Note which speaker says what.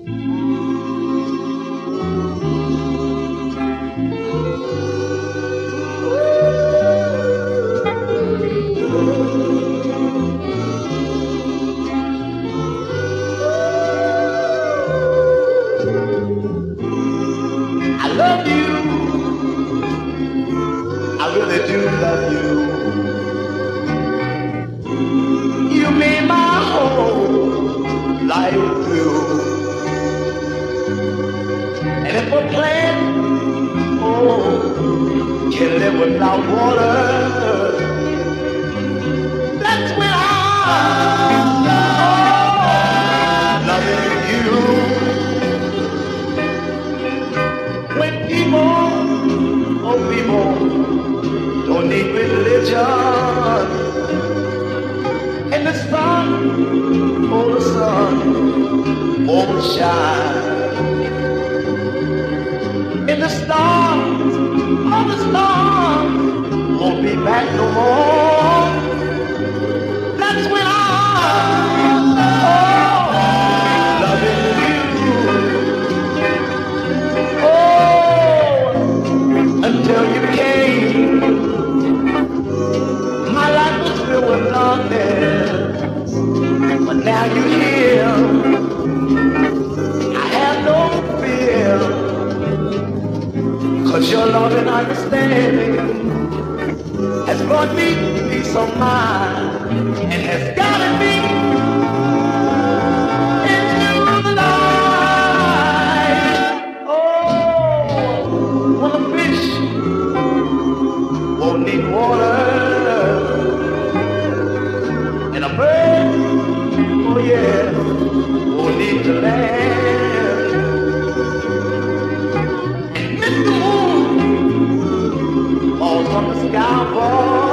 Speaker 1: I love you, I really do love you. You made my whole life through. And if a plant, oh, can live without water, that's when I'm loving you. When people, oh people, don't need religion, and the sun, oh the sun, won't shine, and the stars, oh the stars, won't be back no more. That's when I'm loving you. Oh, until you came, my life was filled with darkness. But now you're here, I have no fear, 'cause your love and understanding has brought me peace of mind and has guided me into the light. Oh, when a fish won't need water, and a bird, oh yeah, won't need to land, and if the moon falls from the sky above,